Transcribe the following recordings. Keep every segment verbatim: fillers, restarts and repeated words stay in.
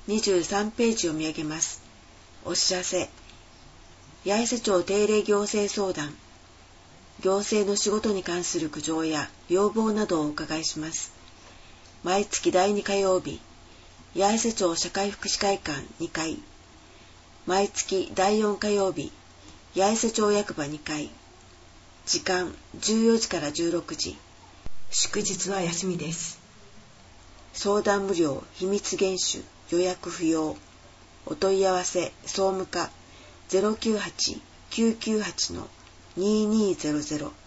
にじゅうさんページ読み上げます。お知らせ。八重瀬町定例行政相談。行政の仕事に関する苦情や要望などをお伺いします。毎月だいに火曜日、八重瀬町社会福祉会館にかい。毎月だいよん火曜日、八重瀬町役場にかい。時間じゅうよじからじゅうろくじ。祝日は休みです。相談無料、秘密厳守、予約不要。お問い合わせ、総務課 ゼロきゅうはち きゅうきゅうはち ににゼロゼロ。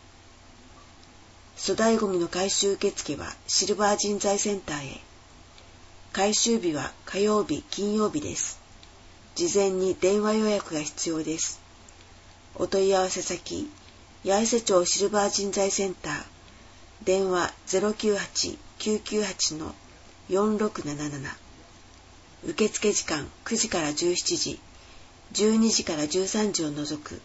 粗大ごみの回収受付はシルバー人材センターへ。回収日は火曜日、金曜日です。事前に電話予約が必要です。お問い合わせ先、八重瀬町シルバー人材センター、電話 ゼロきゅうはち きゅうきゅうはち よんろくなななな。受付時間くじからじゅうしちじ、じゅうにじからじゅうさんじを除く。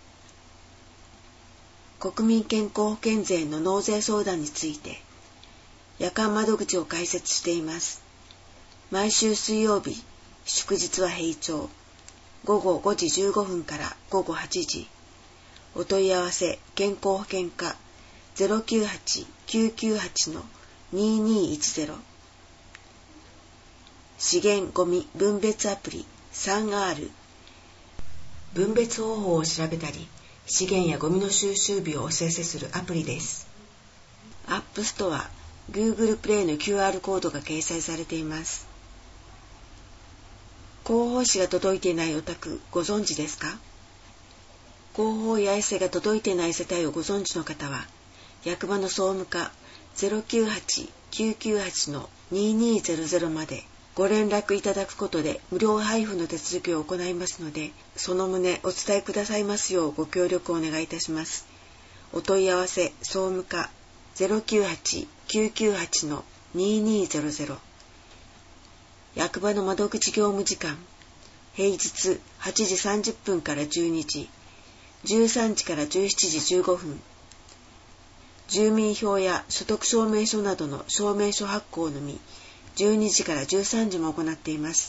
国民健康保険税の納税相談について、夜間窓口を開設しています。毎週水曜日、祝日は平常。ごごごじじゅうごふんからごごはちじ。お問い合わせ健康保険課 ゼロきゅうはち きゅうきゅうはち ににいちゼロ。資源ごみ分別アプリ スリーアール。分別方法を調べたり、資源やゴミの収集日をお知らせするアプリです。アップストア、Google プレイの キューアール コードが掲載されています。広報誌が届いていないお宅ご存知ですか？広報やエセが届いていない世帯をご存知の方は、役場の総務課 ゼロきゅうはち きゅうきゅうはち ににゼロゼロ までご連絡いただくことで無料配布の手続きを行いますので、その旨お伝えくださいますようご協力をお願いいたします。お問い合わせ総務課 ゼロきゅうはち きゅうきゅうはち ににゼロゼロ。役場の窓口業務時間、平日はちじさんじゅっぷんからじゅうにじ、じゅうさんじからじゅうしちじじゅうごふん。住民票や所得証明書などの証明書発行のみ、じゅうにじからじゅうさんじも行っています。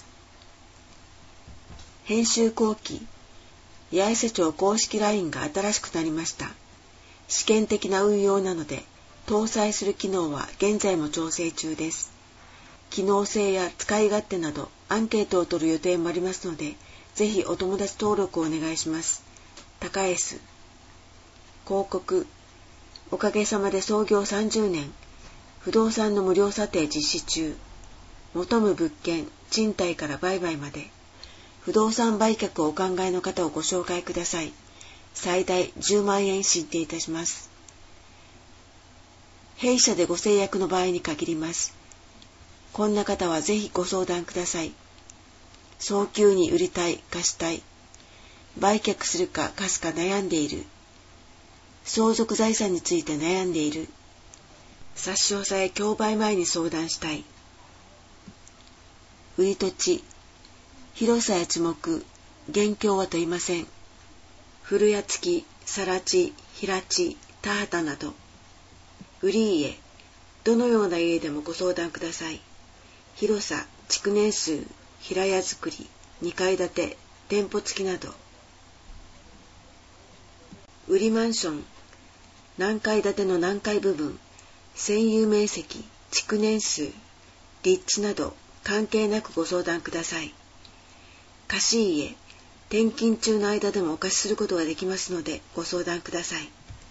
編集後期、八重瀬町公式 ライン が新しくなりました。試験的な運用なので、搭載する機能は現在も調整中です。機能性や使い勝手などアンケートを取る予定もありますので、ぜひお友達登録をお願いします。高 S。広告。おかげさまで創業さんじゅうねん。不動産の無料査定実施中。求む物件、賃貸から売買まで。不動産売却をお考えの方をご紹介ください。最大じゅうまんえん進呈いたします。弊社でご制約の場合に限ります。こんな方はぜひご相談ください。早急に売りたい、貸したい。売却するか貸すか悩んでいる。相続財産について悩んでいる。差し押さえ競売前に相談したい。売り土地、広さや地目、現況は問いません。古屋付き、更地、平地、田畑など。売り家、どのような家でもご相談ください。広さ、築年数、平屋造り、にかい建て、店舗付きなど。売りマンション、何階建ての何階部分、占有面積、築年数、立地など関係なくご相談ください。貸し家、転勤中の間でもお貸しすることができますのでご相談ください。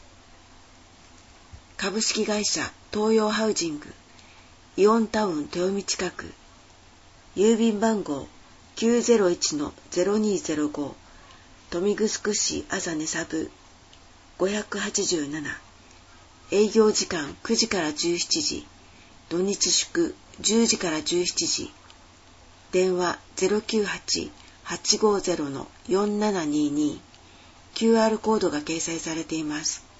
株式会社東洋ハウジング、イオンタウン豊見近く、郵便番号 きゅうゼロいちのゼロにゼロご、豊見城市あざねサブごひゃくはちじゅうなな。営業時間くじからじゅうしちじ、土日祝じゅうじからじゅうしちじ。電話 ゼロきゅうはち はちごゼロ よんななにに。キューアール コードが掲載されています。